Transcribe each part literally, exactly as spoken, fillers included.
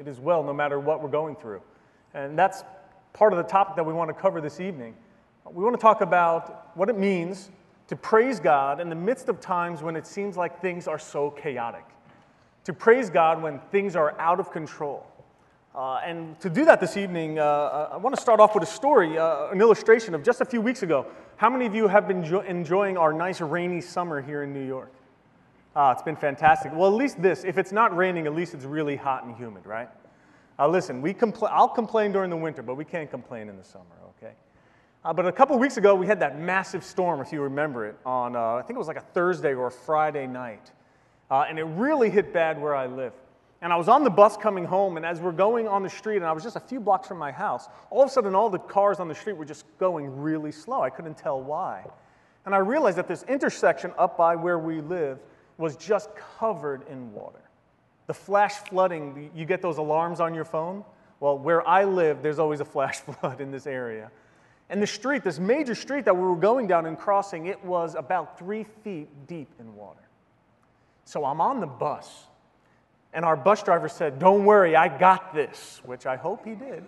It is well no matter what we're going through. And that's part of the topic that we want to cover this evening. We want to talk about what it means to praise God in the midst of times when it seems like things are so chaotic. To praise God when things are out of control. Uh, and to do that this evening, uh, I want to start off with a story, uh, an illustration of just a few weeks ago. How many of you have been jo- enjoying our nice rainy summer here in New York? Ah, it's been fantastic. Well, at least this, if it's not raining, at least it's really hot and humid, right? Uh, listen, we compl- I'll complain during the winter, but we can't complain in the summer, okay? Uh, but a couple weeks ago, we had that massive storm, if you remember it, on, uh, I think it was like a Thursday or a Friday night. Uh, and it really hit bad where I live. And I was on the bus coming home, and as we're going on the street, and I was just a few blocks from my house, all of a sudden all the cars on the street were just going really slow. I couldn't tell why. And I realized that this intersection up by where we live was just covered in water. The flash flooding, you get those alarms on your phone? Well, where I live, there's always a flash flood in this area. And the street, this major street that we were going down and crossing, it was about three feet deep in water. So I'm on the bus, and our bus driver said, "Don't worry, I got this," which I hope he did.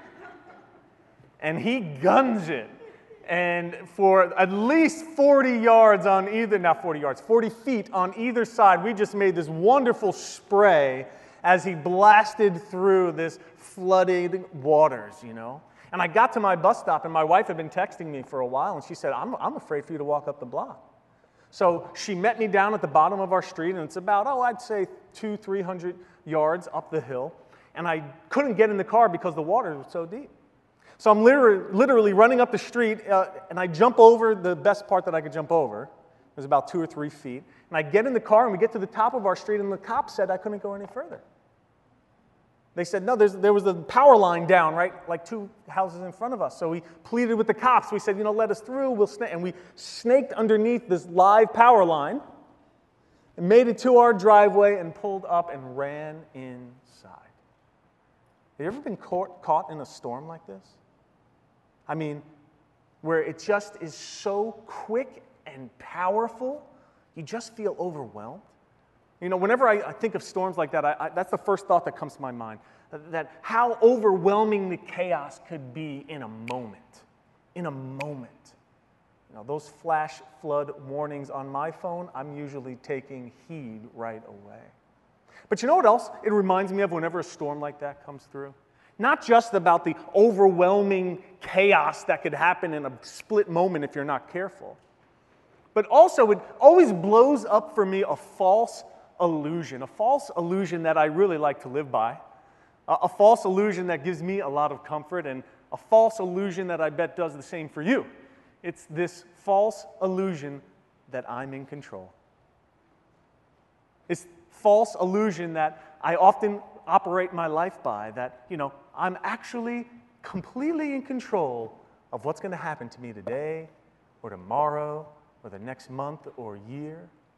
And he guns it. And for at least forty yards on either, not forty yards, forty feet on either side, we just made this wonderful spray as he blasted through this flooded waters, you know. And I got to my bus stop, and my wife had been texting me for a while, and she said, I'm, I'm afraid for you to walk up the block. So she met me down at the bottom of our street, and it's about, oh, I'd say two, three hundred yards up the hill. And I couldn't get in the car because the water was so deep. So I'm literally, literally running up the street, uh, and I jump over the best part that I could jump over. It was about two or three feet. And I get in the car, and we get to the top of our street, and the cop said I couldn't go any further. They said, no, there's, there was a power line down, right, like two houses in front of us. So we pleaded with the cops. We said, you know, let us through. We'll snake. And we snaked underneath this live power and made it to our driveway and pulled up and ran inside. Have you ever been caught, caught in a storm like this? I mean, where it just is so quick and powerful, you just feel overwhelmed. You know, whenever I, I think of storms like that, I, I, that's the first thought that comes to my mind, that, that how overwhelming the chaos could be in a moment. In a moment. You know, those flash flood warnings on my phone, I'm usually taking heed right away. But you know what else it reminds me of whenever a storm like that comes through? Not just about the overwhelming chaos that could happen in a split moment if you're not careful, but also it always blows up for me a false illusion, a false illusion that I really like to live by, a, a false illusion that gives me a lot of comfort, and a false illusion that I bet does the same for you. It's this false illusion that I'm in control. It's false illusion that I often operate my life by, that, you know, I'm actually completely in control of what's going to happen to me today or tomorrow or the next month or year.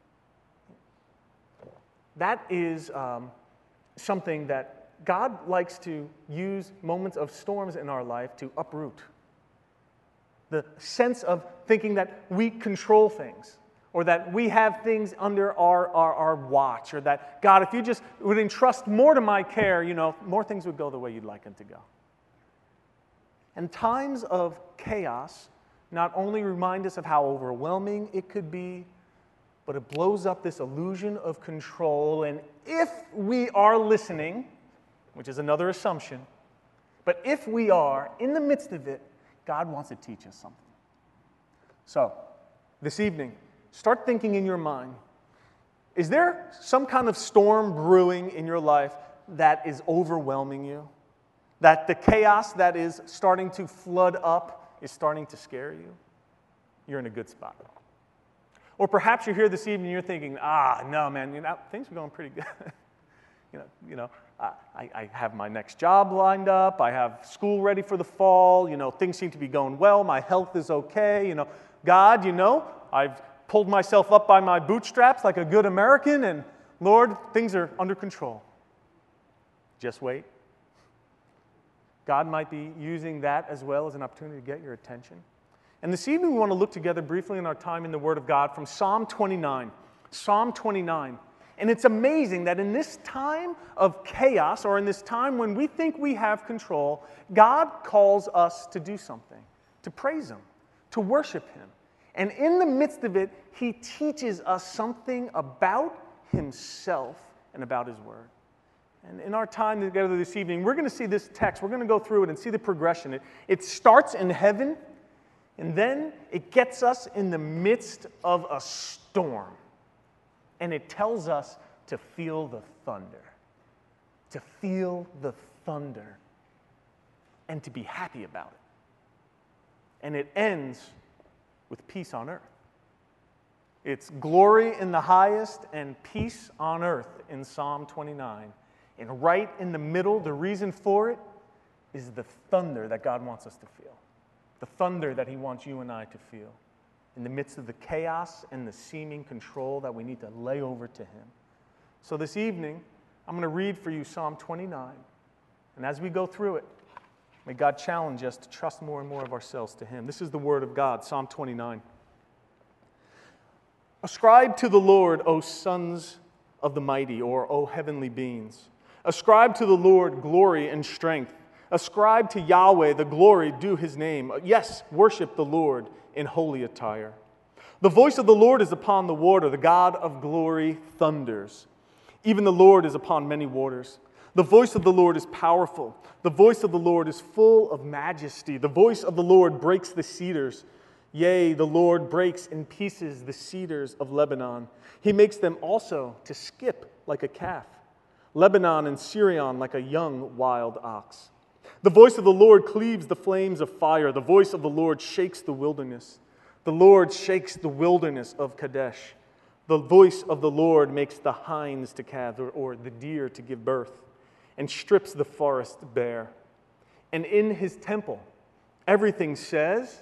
That is um, something that God likes to use moments of storms in our life to uproot. The sense of thinking that we control things, or that we have things under our, our, our watch, or that, God, if you just would entrust more to my care, you know, more things would go the way you'd like them to go. And times of chaos not only remind us of how overwhelming it could be, but it blows up this illusion of control. And if we are listening, which is another assumption, but if we are in the midst of it, God wants to teach us something. So, this evening, start thinking in your mind, is there some kind of storm brewing in your life that is overwhelming you? That the chaos that is starting to flood up is starting to scare you? You're in a good spot. Or perhaps you're here this evening and you're thinking, ah, no, man, you know, things are going pretty good. you know, you know, I, I have my next job lined up. I have school ready for the fall. You know, things seem to be going well. My health is okay. You know, God, you know, I've pulled myself up by my bootstraps like a good American, and Lord, things are under control. Just wait. God might be using that as well as an opportunity to get your attention. And this evening we want to look together briefly in our time in the Word of God from Psalm twenty-nine. Psalm twenty-nine. And it's amazing that in this time of chaos, or in this time when we think we have control, God calls us to do something, to praise Him, to worship Him. And in the midst of it, He teaches us something about Himself and about His Word. And in our time together this evening, we're going to see this text. We're going to go through it and see the progression. It, it starts in heaven, and then it gets us in the midst of a storm. And it tells us to feel the thunder. To feel the thunder. And to be happy about it. And it ends with peace on earth. It's glory in the highest and peace on earth in Psalm twenty-nine. And right in the middle, the reason for it is the thunder that God wants us to feel. The thunder that He wants you and I to feel. In the midst of the chaos and the seeming control that we need to lay over to Him. So this evening, I'm going to read for you Psalm twenty-nine. And as we go through it, may God challenge us to trust more and more of ourselves to Him. This is the Word of God, Psalm twenty-nine. Ascribe to the Lord, O sons of the mighty, or O heavenly beings. Ascribe to the Lord glory and strength. Ascribe to Yahweh the glory due His name. Yes, worship the Lord in holy attire. The voice of the Lord is upon the water. The God of glory thunders. Even the Lord is upon many waters. The voice of the Lord is powerful. The voice of the Lord is full of majesty. The voice of the Lord breaks the cedars. Yea, the Lord breaks in pieces the cedars of Lebanon. He makes them also to skip like a calf. Lebanon and Syrian like a young wild ox. The voice of the Lord cleaves the flames of fire. The voice of the Lord shakes the wilderness. The Lord shakes the wilderness of Kadesh. The voice of the Lord makes the hinds to calve, or the deer to give birth, and strips the forest bare. And in His temple, everything says,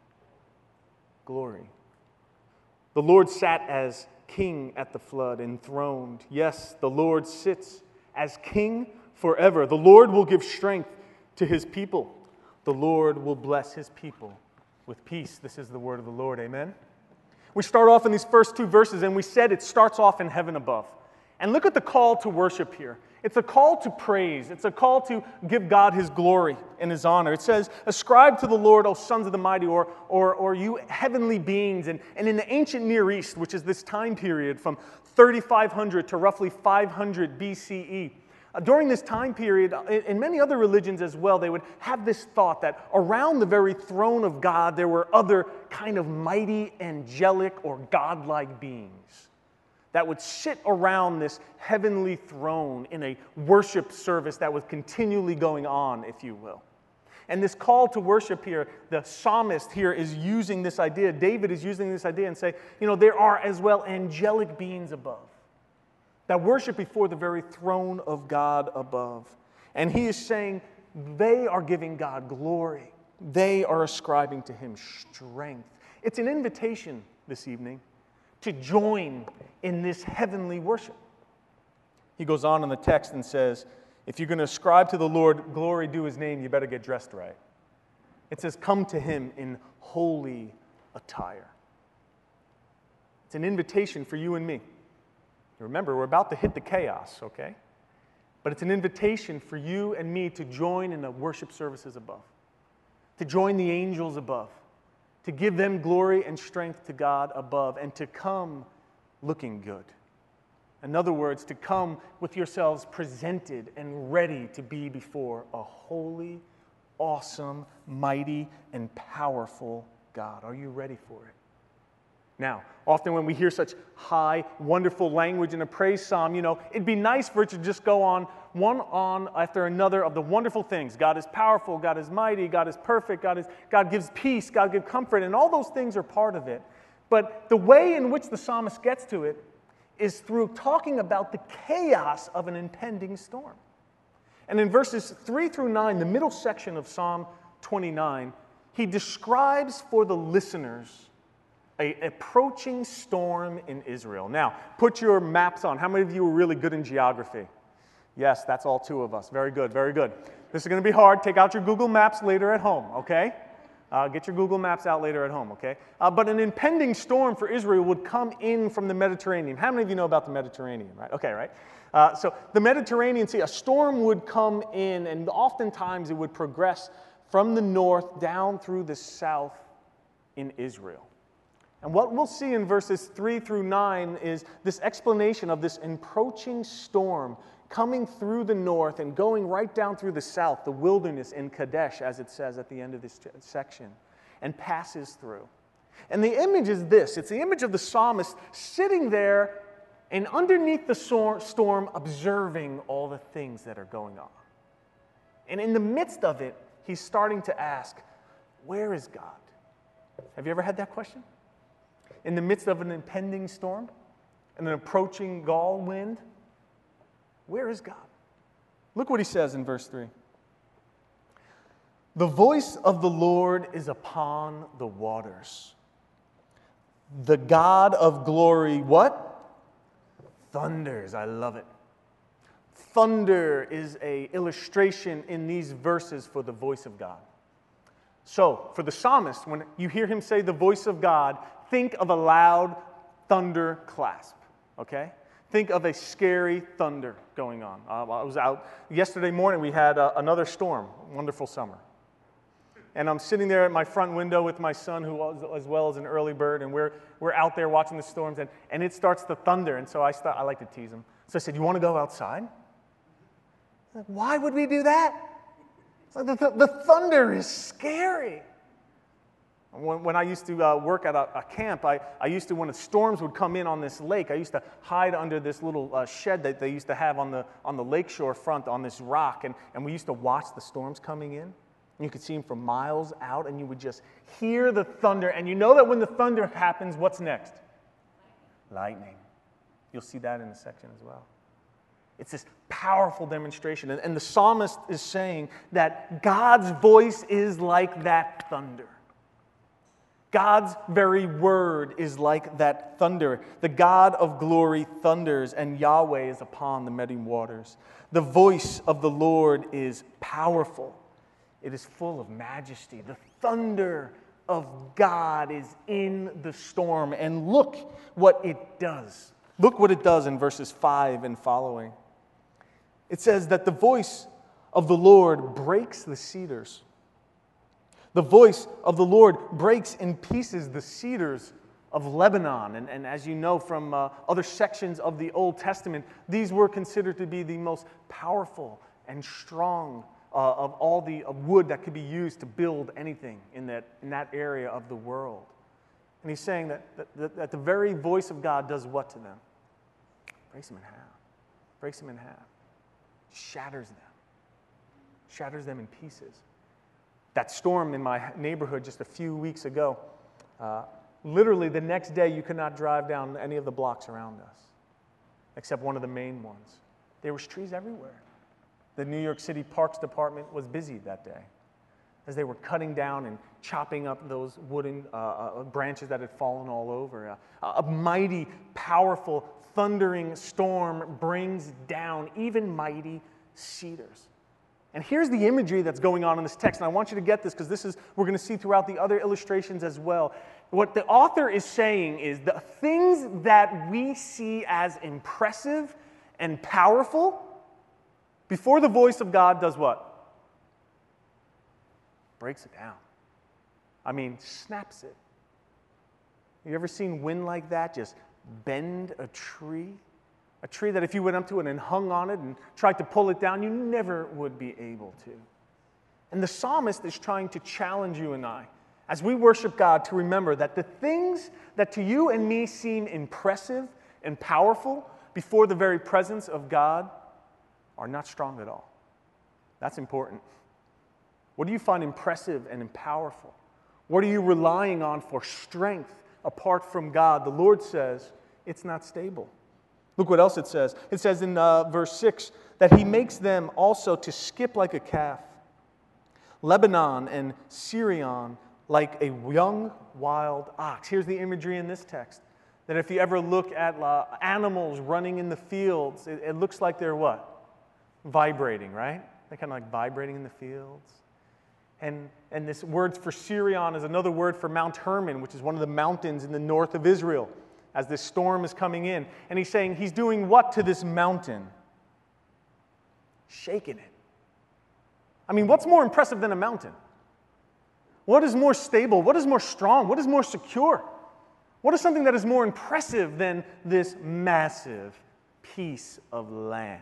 glory. The Lord sat as king at the flood, enthroned. Yes, the Lord sits as king forever. The Lord will give strength to His people. The Lord will bless His people with peace. This is the word of the Lord. Amen. We start off in these first two verses, and we said it starts off in heaven above. And look at the call to worship here. It's a call to praise. It's a call to give God His glory and His honor. It says, ascribe to the Lord, O sons of the mighty, or, or, or you heavenly beings. And, and in the ancient Near East, which is this time period from thirty-five hundred to roughly five hundred B C E, uh, during this time period, in, in many other religions as well, they would have this thought that around the very throne of God, there were other kind of mighty, angelic, or godlike beings that would sit around this heavenly throne in a worship service that was continually going on, if you will. And this call to worship here, the psalmist here is using this idea, David is using this idea and say, you know, there are as well angelic beings above that worship before the very throne of God above. And he is saying they are giving God glory. They are ascribing to Him strength. It's an invitation this evening to join in this heavenly worship. He goes on in the text and says, if you're going to ascribe to the Lord glory due His name, you better get dressed right. It says, come to Him in holy attire. It's an invitation for you and me. Remember, we're about to hit the chaos, okay? But it's an invitation for you and me to join in the worship services above, to join the angels above, to give them glory and strength to God above, and to come looking good. In other words, to come with yourselves presented and ready to be before a holy, awesome, mighty, and powerful God. Are you ready for it? Now, often when we hear such high, wonderful language in a praise psalm, you know, it'd be nice for it to just go on one on after another of the wonderful things. God is powerful, God is mighty, God is perfect, God is God gives peace, God gives comfort, and all those things are part of it. But the way in which the psalmist gets to it is through talking about the chaos of an impending storm. And in verses three through nine, the middle section of Psalm twenty-nine, he describes for the listeners an approaching storm in Israel. Now, put your maps on. How many of you are really good in geography? Yes, that's all two of us. Very good, very good. This is going to be hard. Take out your Google Maps later at home, okay? Uh, get your Google Maps out later at home, okay? Uh, but an impending storm for Israel would come in from the Mediterranean. How many of you know about the Mediterranean, right? Okay, right? Uh, so the Mediterranean Sea, a storm would come in, and oftentimes it would progress from the north down through the south in Israel. And what we'll see in verses three through nine is this explanation of this approaching storm coming through the north and going right down through the south, the wilderness in Kadesh, as it says at the end of this section, and passes through. And the image is this. It's the image of the psalmist sitting there and underneath the storm observing all the things that are going on. And in the midst of it, he's starting to ask, where is God? Have you ever had that question? In the midst of an impending storm and an approaching gale wind, where is God? Look what he says in verse three. The voice of the Lord is upon the waters. The God of glory, what? Thunders. I love it. Thunder is an illustration in these verses for the voice of God. So, for the psalmist, when you hear him say the voice of God, think of a loud thunder clasp, okay? Think of a scary thunder going on. Uh, I was out yesterday morning. We had uh, another storm, wonderful summer. And I'm sitting there at my front window with my son, who was as well as an early bird, and we're we're out there watching the storms, and, and it starts to thunder. And so I start, I like to tease him. So I said, "You want to go outside?" Like, why would we do that? It's like the, the, the thunder is scary. When, when I used to uh, work at a, a camp, I, I used to, when the storms would come in on this lake, I used to hide under this little uh, shed that they used to have on the on the lakeshore front on this rock, and, and we used to watch the storms coming in. You could see them from miles out, and you would just hear the thunder, and you know that when the thunder happens, what's next? Lightning. You'll see that in the section as well. It's this powerful demonstration, and, and the psalmist is saying that God's voice is like that thunder. God's very word is like that thunder. The God of glory thunders, and Yahweh is upon the many waters. The voice of the Lord is powerful. It is full of majesty. The thunder of God is in the storm. And look what it does. Look what it does in verses five and following. It says that the voice of the Lord breaks the cedars. The voice of the Lord breaks in pieces the cedars of Lebanon. And, and as you know from uh, other sections of the Old Testament, these were considered to be the most powerful and strong uh, of all the uh, wood that could be used to build anything in that, in that area of the world. And he's saying that, that, that the very voice of God does what to them? Breaks them in half. Breaks them in half. Shatters them. Shatters them in pieces. That storm in my neighborhood just a few weeks ago, uh, literally the next day you could not drive down any of the blocks around us, except one of the main ones. There was trees everywhere. The New York City Parks Department was busy that day as they were cutting down and chopping up those wooden uh, uh, branches that had fallen all over. Uh, a mighty, powerful, thundering storm brings down even mighty cedars. And here's the imagery that's going on in this text, and I want you to get this because this is, we're going to see throughout the other illustrations as well. What the author is saying is the things that we see as impressive and powerful, before the voice of God does what? Breaks it down. I mean, snaps it. You ever seen wind like that just bend a tree? A tree that if you went up to it and hung on it and tried to pull it down, you never would be able to. And the psalmist is trying to challenge you and I, as we worship God, to remember that the things that to you and me seem impressive and powerful before the very presence of God are not strong at all. That's important. What do you find impressive and powerful? What are you relying on for strength apart from God? The Lord says it's not stable. Look what else it says. It says in uh, verse six that he makes them also to skip like a calf. Lebanon and Syrian like a young wild ox. Here's the imagery in this text. That if you ever look at uh, animals running in the fields, it, it looks like they're what? Vibrating, right? They're kind of like vibrating in the fields. And, and this word for Sirion is another word for Mount Hermon, which is one of the mountains in the north of Israel, as this storm is coming in. And he's saying he's doing what to this mountain? Shaking it. I mean, what's more impressive than a mountain? What is more stable? What is more strong? What is more secure? What is something that is more impressive than this massive piece of land?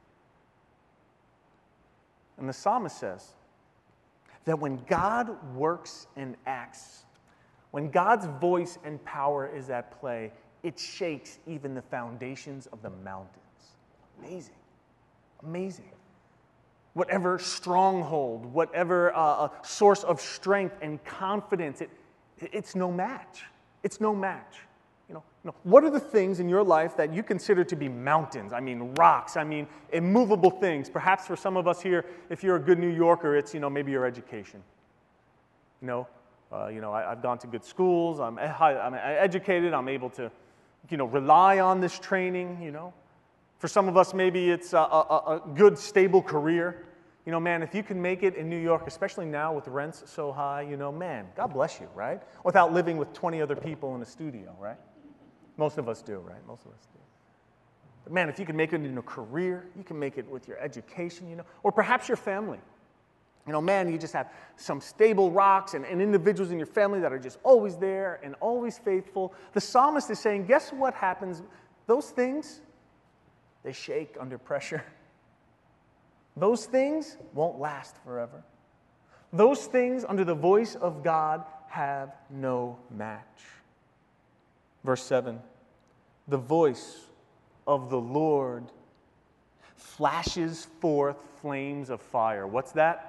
And the psalmist says that when God works and acts, when God's voice and power is at play, it shakes even the foundations of the mountains. Amazing. Amazing. Whatever stronghold, whatever uh, source of strength and confidence, it, it's no match. It's no match. You know, you know, what are the things in your life that you consider to be mountains? I mean, rocks. I mean, immovable things. Perhaps for some of us here, if you're a good New Yorker, it's, you know, maybe your education. You know, uh, you know, I, I've gone to good schools. I'm, I'm educated. I'm able to, you know, rely on this training, you know. For some of us, maybe it's a, a, a good, stable career. You know, man, if you can make it in New York, especially now with rents so high, you know, man, God bless you, right? Without living with twenty other people in a studio, right? Most of us do, right? Most of us do. But man, if you can make it in a career, you can make it with your education, you know, or perhaps your family. You know, man, you just have some stable rocks and, and individuals in your family that are just always there and always faithful. The psalmist is saying, guess what happens? Those things, they shake under pressure. Those things won't last forever. Those things under the voice of God have no match. Verse seven, the voice of the Lord flashes forth flames of fire. What's that?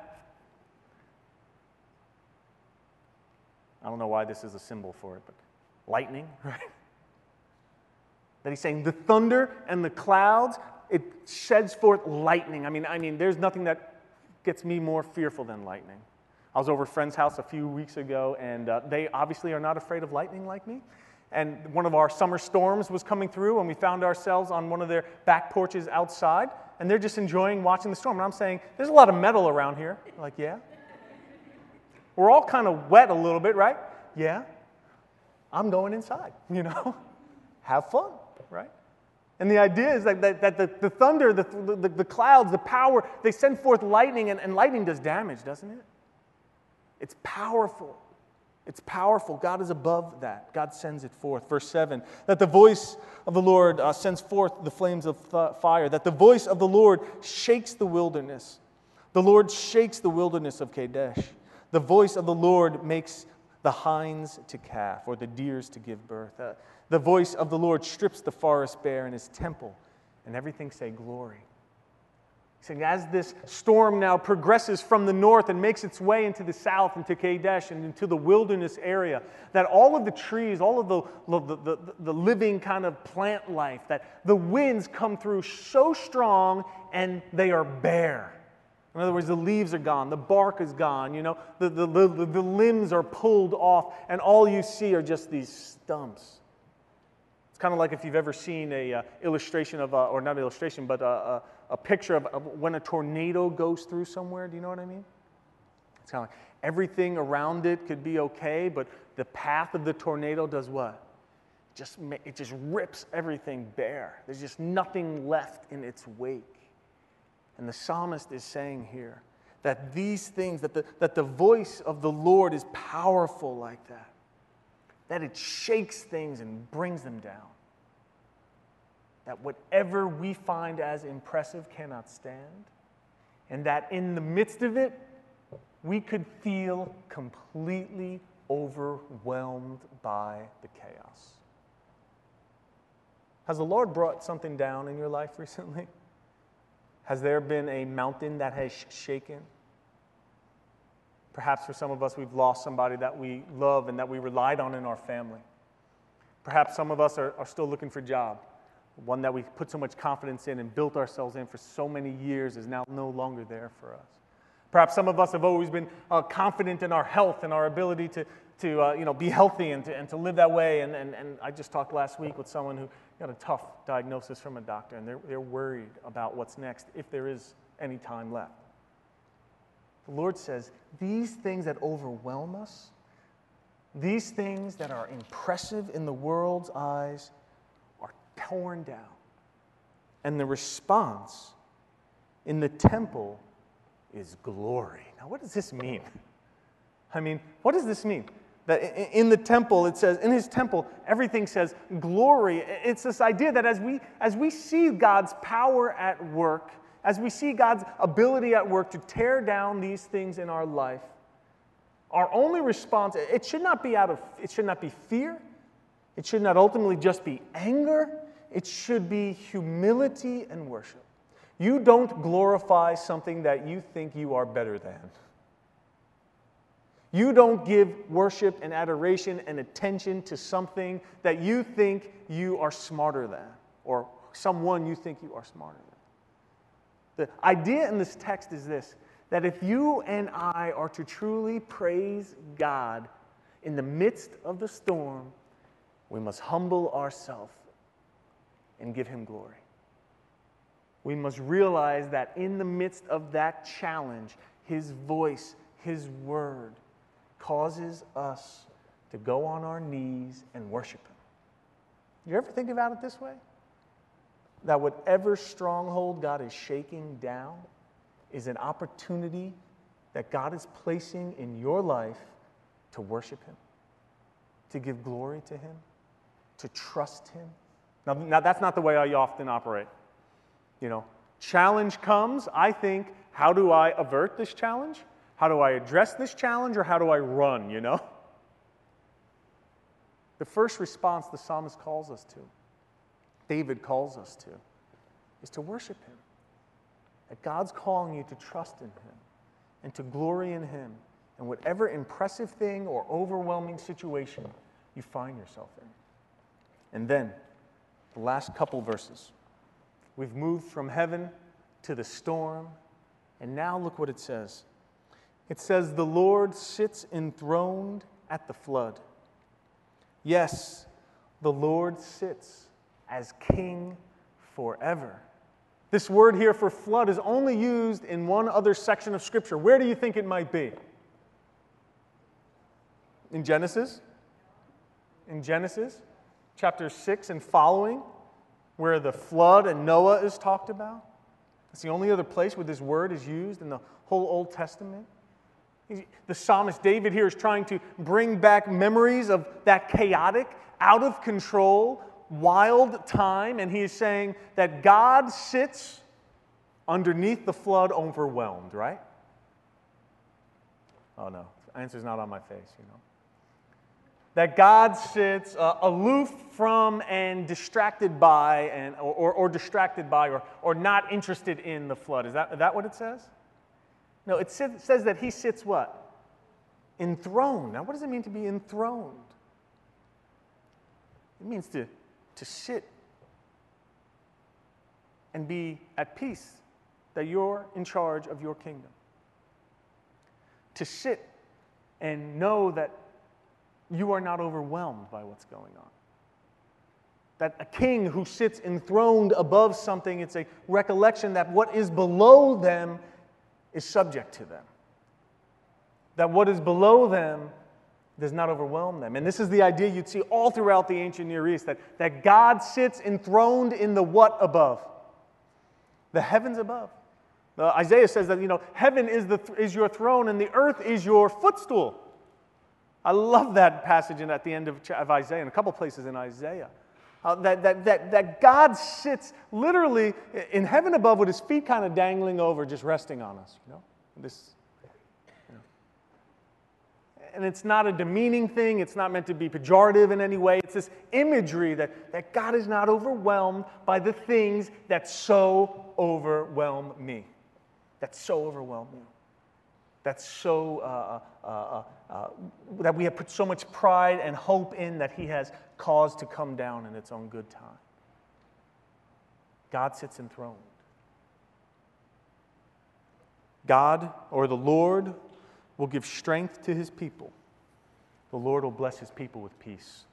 I don't know why this is a symbol for it, but lightning, right? That he's saying the thunder and the clouds, it sheds forth lightning. I mean, I mean, there's nothing that gets me more fearful than lightning. I was over a friend's house a few weeks ago, and uh, they obviously are not afraid of lightning like me. And one of our summer storms was coming through, and we found ourselves on one of their back porches outside, and they're just enjoying watching the storm. And I'm saying, there's a lot of metal around here. Like, yeah. We're all kind of wet a little bit, right? Yeah. I'm going inside, you know. Have fun, right? And the idea is that, that, that the, the thunder, the, the, the clouds, the power, they send forth lightning, and, and lightning does damage, doesn't it? It's powerful. It's powerful. God is above that. God sends it forth. Verse seven, that the voice of the Lord uh, sends forth the flames of th- fire, that the voice of the Lord shakes the wilderness. The Lord shakes the wilderness of Kadesh. The voice of the Lord makes the hinds to calf, or the deers to give birth. Uh, the voice of the Lord strips the forest bare in his temple, and everything say glory. Saying, as this storm now progresses from the north and makes its way into the south, into Kadesh and into the wilderness area, that all of the trees, all of the, the, the, the living kind of plant life, that the winds come through so strong and they are bare. In other words, the leaves are gone, the bark is gone, you know, the, the, the, the limbs are pulled off, and all you see are just these stumps. It's kind of like if you've ever seen a uh, illustration of, uh, or not illustration, but a, a, a picture of, of when a tornado goes through somewhere. Do you know what I mean? It's kind of like everything around it could be okay, but the path of the tornado does what? Just it just rips everything bare. There's just nothing left in its wake. And the psalmist is saying here that these things, that the, that the voice of the Lord is powerful like that, that it shakes things and brings them down. That whatever we find as impressive cannot stand, and that in the midst of it, we could feel completely overwhelmed by the chaos. Has the Lord brought something down in your life recently? Has there been a mountain that has shaken? Perhaps for some of us, we've lost somebody that we love and that we relied on in our family. Perhaps some of us are, are still looking for a job. One that we put so much confidence in and built ourselves in for so many years is now no longer there for us. Perhaps some of us have always been uh, confident in our health and our ability to, to uh, you know, be healthy and to, and to live that way. And, and, and I just talked last week with someone who got a tough diagnosis from a doctor, and they're, they're worried about what's next if there is any time left. The Lord says, these things that overwhelm us, these things that are impressive in the world's eyes, are torn down. And the response in the temple is glory. Now, what does this mean? I mean, what does this mean? That in the temple, it says, in his temple, everything says glory. It's this idea that as we, as we see God's power at work, as we see God's ability at work to tear down these things in our life, our only response, it should not be out of, it should not be fear. It should not ultimately just be anger. It should be humility and worship. You don't glorify something that you think you are better than. You don't give worship and adoration and attention to something that you think you are smarter than, or someone you think you are smarter than. The idea in this text is this, that if you and I are to truly praise God in the midst of the storm, we must humble ourselves and give him glory. We must realize that in the midst of that challenge, his voice, his word, causes us to go on our knees and worship him. You ever think about it this way? That whatever stronghold God is shaking down is an opportunity that God is placing in your life to worship him, to give glory to him, to trust him. Now, now that's not the way I often operate. You know, challenge comes, I think, how do I avert this challenge? How do I address this challenge, or how do I run, you know? The first response the psalmist calls us to, David calls us to, is to worship him. That God's calling you to trust in him and to glory in him in whatever impressive thing or overwhelming situation you find yourself in. And then, the last couple verses. We've moved from heaven to the storm, and now look what it says. It says, the Lord sits enthroned at the flood. Yes, the Lord sits as king forever. This word here for flood is only used in one other section of Scripture. Where do you think it might be? In Genesis? In Genesis, chapter six and following, where the flood and Noah is talked about. It's the only other place where this word is used in the whole Old Testament. The psalmist David here is trying to bring back memories of that chaotic, out of control, wild time, and he is saying that God sits underneath the flood overwhelmed, right? Oh no, the answer's not on my face, you know. That God sits uh, aloof from and distracted by, and or, or, or distracted by, or, or not interested in the flood. Is that, is that what it says? No, it says that he sits what? Enthroned. Now, what does it mean to be enthroned? It means to, to sit and be at peace that you're in charge of your kingdom. To sit and know that you are not overwhelmed by what's going on. That a king who sits enthroned above something, it's a recollection that what is below them is subject to them. That what is below them does not overwhelm them. And this is the idea you'd see all throughout the ancient Near East, that, that God sits enthroned in the what above? The heavens above. Uh, Isaiah says that, you know, heaven is, the, is your throne and the earth is your footstool. I love that passage in, at the end of, of Isaiah, and a couple places in Isaiah. Uh, that, that, that, that God sits literally in heaven above with his feet kind of dangling over, just resting on us, you know? This, you know. And it's not a demeaning thing. It's not meant to be pejorative in any way. It's this imagery that, that God is not overwhelmed by the things that so overwhelm me. That so overwhelm you. That's so, uh, uh, uh, uh, that we have put so much pride and hope in that he has caused to come down in its own good time. God sits enthroned. God, or the Lord, will give strength to his people. The Lord will bless his people with peace.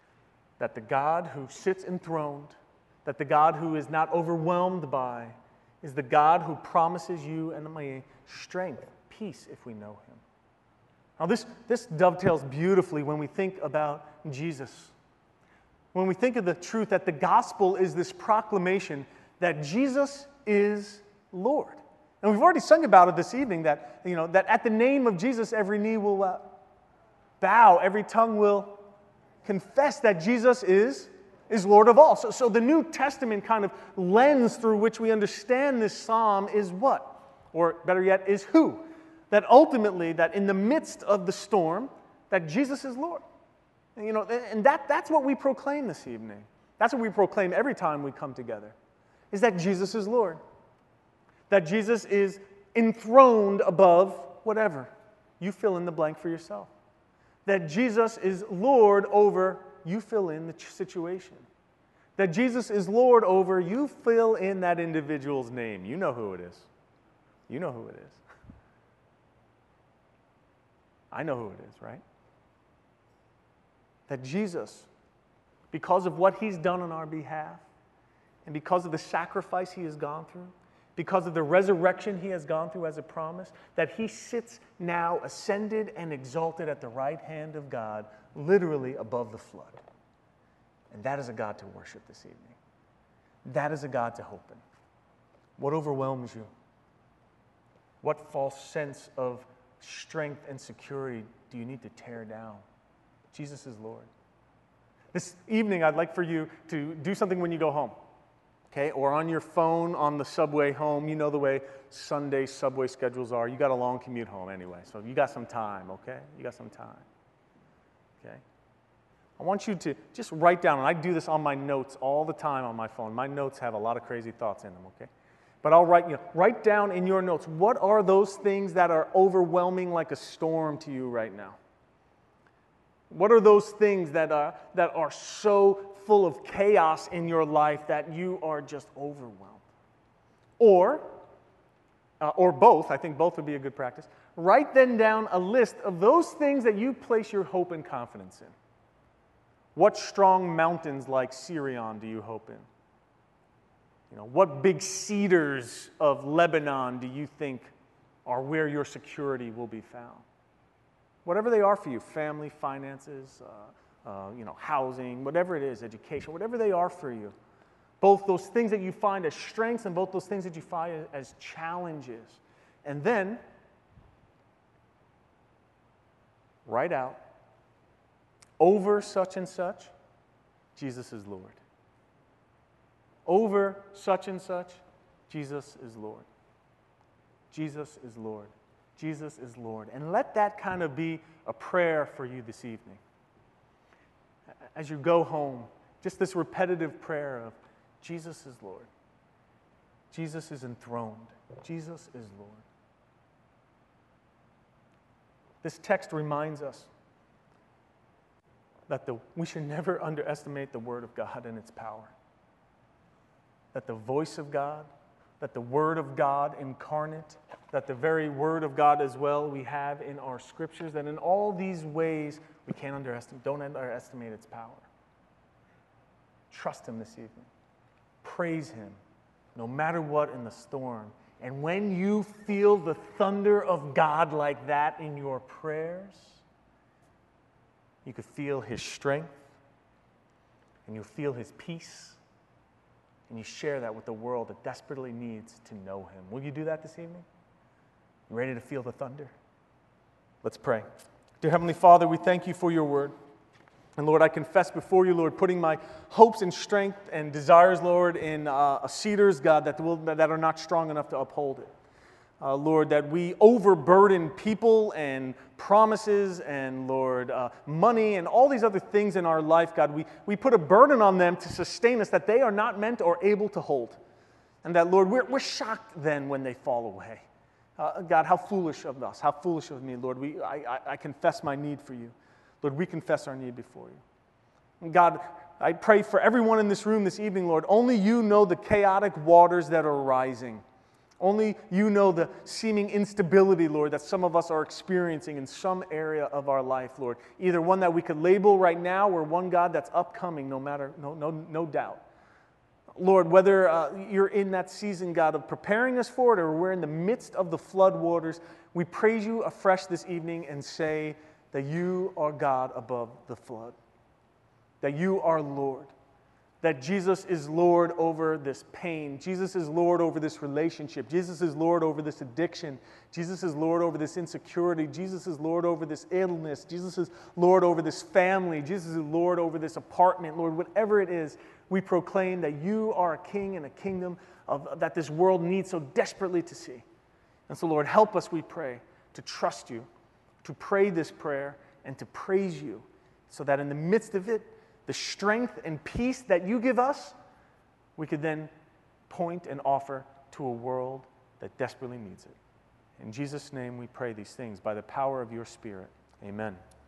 That the God who sits enthroned, that the God who is not overwhelmed by, is the God who promises you and me strength, peace, if we know him. Now, this, this dovetails beautifully when we think about Jesus. When we think of the truth that the gospel is this proclamation that Jesus is Lord. And we've already sung about it this evening, that, you know, that at the name of Jesus, every knee will uh, bow, every tongue will confess that Jesus is, is Lord of all. So, so the New Testament kind of lens through which we understand this psalm is what? Or better yet, is who? That ultimately, that in the midst of the storm, that Jesus is Lord. And, you know, and that, that's what we proclaim this evening. That's what we proclaim every time we come together, is that Jesus is Lord. That Jesus is enthroned above whatever. You fill in the blank for yourself. That Jesus is Lord over, you fill in the situation. That Jesus is Lord over, you fill in that individual's name. You know who it is. You know who it is. I know who it is, right? That Jesus, because of what he's done on our behalf, and because of the sacrifice he has gone through, because of the resurrection he has gone through as a promise, that he sits now ascended and exalted at the right hand of God, literally above the flood. And that is a God to worship this evening. That is a God to hope in. What overwhelms you? What false sense of strength and security do you need to tear down? Jesus is Lord. This evening, I'd like for you to do something when you go home. Okay, or on your phone on the subway home. You know the way Sunday subway schedules are. You got a long commute home anyway, so you got some time, okay? You got some time, okay? I want you to just write down, and I do this on my notes all the time on my phone. My notes have a lot of crazy thoughts in them, okay? But I'll write, you know, write down in your notes, what are those things that are overwhelming like a storm to you right now? What are those things that are, that are so full of chaos in your life that you are just overwhelmed? Or, uh, or both, I think both would be a good practice. Write then down a list of those things that you place your hope and confidence in. What strong mountains like Sirion do you hope in? You know, what big cedars of Lebanon do you think are where your security will be found? Whatever they are for you, family, finances, uh, uh, you know, housing, whatever it is, education, whatever they are for you. Both those things that you find as strengths and both those things that you find as challenges. And then, write out, over such and such, Jesus is Lord. Over such and such, Jesus is Lord. Jesus is Lord. Jesus is Lord. And let that kind of be a prayer for you this evening. As you go home, just this repetitive prayer of Jesus is Lord. Jesus is enthroned. Jesus is Lord. This text reminds us that the, we should never underestimate the Word of God and its power. That the voice of God, that the Word of God incarnate, that the very Word of God as well we have in our Scriptures, that in all these ways we can't underestimate, don't underestimate its power. Trust Him this evening. Praise Him, no matter what in the storm. And when you feel the thunder of God like that in your prayers, you could feel His strength, and you'll feel His peace, and you share that with the world that desperately needs to know Him. Will you do that this evening? You ready to feel the thunder? Let's pray. Dear Heavenly Father, we thank You for Your word. And Lord, I confess before You, Lord, putting my hopes and strength and desires, Lord, in uh, cedars, God, that, will, that are not strong enough to uphold it. Uh, Lord, that we overburden people and promises and, Lord, uh, money and all these other things in our life, God. We, we put a burden on them to sustain us that they are not meant or able to hold. And that, Lord, we're, we're shocked then when they fall away. Uh, God, how foolish of us, how foolish of me, Lord. We, I, I, I confess my need for You. Lord, we confess our need before You. And God, I pray for everyone in this room this evening, Lord. Only You know the chaotic waters that are rising. Only You know the seeming instability, Lord, that some of us are experiencing in some area of our life, Lord. Either one that we could label right now or one, God, that's upcoming, no matter, no, no, no doubt. Lord, whether uh, you're in that season, God, of preparing us for it or we're in the midst of the flood waters, we praise you afresh this evening and say that you are God above the flood, that you are Lord, that Jesus is Lord over this pain. Jesus is Lord over this relationship. Jesus is Lord over this addiction. Jesus is Lord over this insecurity. Jesus is Lord over this illness. Jesus is Lord over this family. Jesus is Lord over this apartment. Lord, whatever it is, we proclaim that you are a king and a kingdom of, that this world needs so desperately to see. And so, Lord, help us, we pray, to trust you, to pray this prayer, and to praise you, so that in the midst of it, the strength and peace that you give us, we could then point and offer to a world that desperately needs it. In Jesus' name we pray these things by the power of your Spirit. Amen.